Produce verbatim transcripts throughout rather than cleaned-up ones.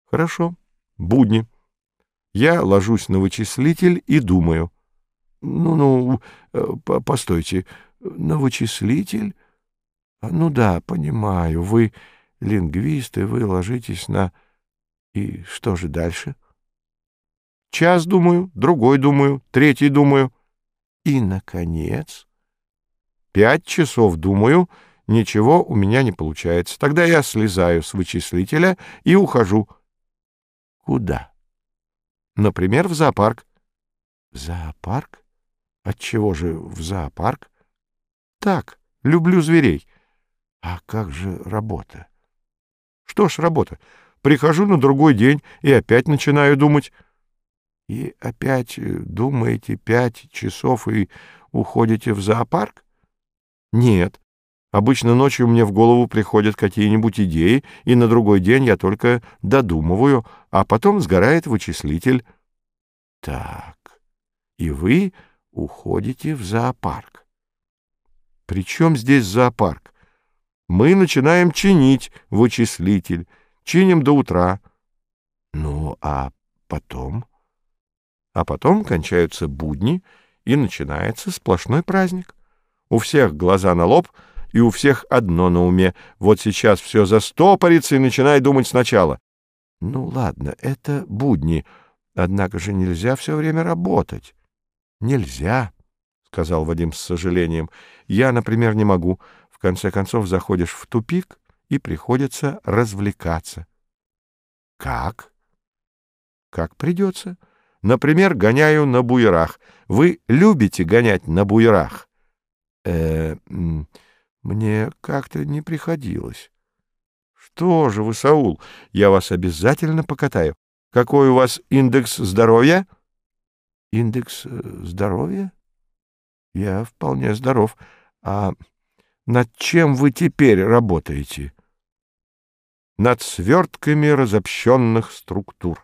Хорошо. Будни. Я ложусь на вычислитель и думаю. Ну-ну, э, постойте, на вычислитель? Ну да, понимаю, вы лингвист, и вы ложитесь на... И что же дальше? Час думаю, другой думаю, третий думаю. И, наконец, пять часов думаю, ничего у меня не получается. Тогда я слезаю с вычислителя и ухожу. Куда? Например, в зоопарк. В зоопарк? Отчего же в зоопарк? Так, люблю зверей. А как же работа? Что ж работа? Прихожу на другой день и опять начинаю думать. И опять думаете пять часов и уходите в зоопарк? Нет. Обычно ночью мне в голову приходят какие-нибудь идеи, и на другой день я только додумываю, а потом сгорает вычислитель. Так, и вы уходите в зоопарк. При чем здесь зоопарк? Мы начинаем чинить вычислитель, чиним до утра. Ну, а потом? А потом кончаются будни, и начинается сплошной праздник. У всех глаза на лоб, и у всех одно на уме. Вот сейчас все застопорится и начинай думать сначала. Ну, ладно, это будни, однако же нельзя все время работать. Нельзя, — сказал Вадим с сожалением. Я, например, не могу. В конце концов, заходишь в тупик, и приходится развлекаться. Как? Как придется. Например, гоняю на буерах. Вы любите гонять на буерах? Э, мне как-то не приходилось. Что же вы, Саул, я вас обязательно покатаю. Какой у вас индекс здоровья? Индекс здоровья? Я вполне здоров. А над чем вы теперь работаете? Над свертками разобщенных структур.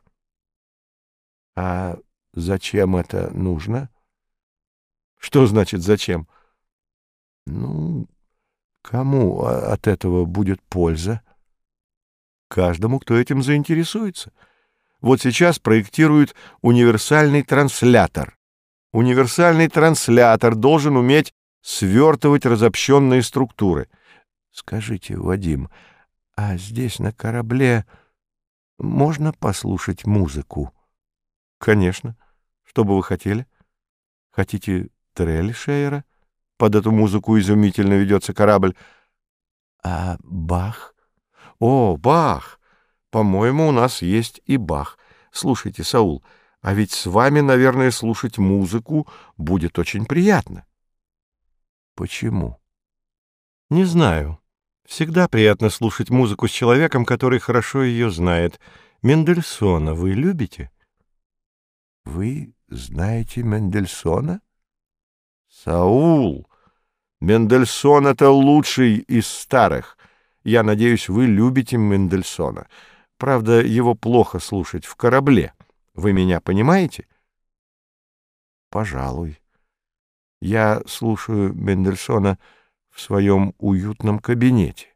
А зачем это нужно? Что значит зачем? Ну, кому от этого будет польза? Каждому, кто этим заинтересуется. Вот сейчас проектируют универсальный транслятор. Универсальный транслятор должен уметь свертывать разобщенные структуры. Скажите, Вадим, а здесь на корабле можно послушать музыку? Конечно. Что бы вы хотели? Хотите трель Шейера? Под эту музыку изумительно ведется корабль. А Бах? О, Бах! По-моему, у нас есть и Бах. Слушайте, Саул, а ведь с вами, наверное, слушать музыку будет очень приятно. Почему? Не знаю. Всегда приятно слушать музыку с человеком, который хорошо ее знает. Мендельсона вы любите? Вы знаете Мендельсона? Саул, Мендельсон — это лучший из старых. Я надеюсь, вы любите Мендельсона. Правда, его плохо слушать в корабле. Вы меня понимаете? Пожалуй. Я слушаю Мендельсона в своем уютном кабинете.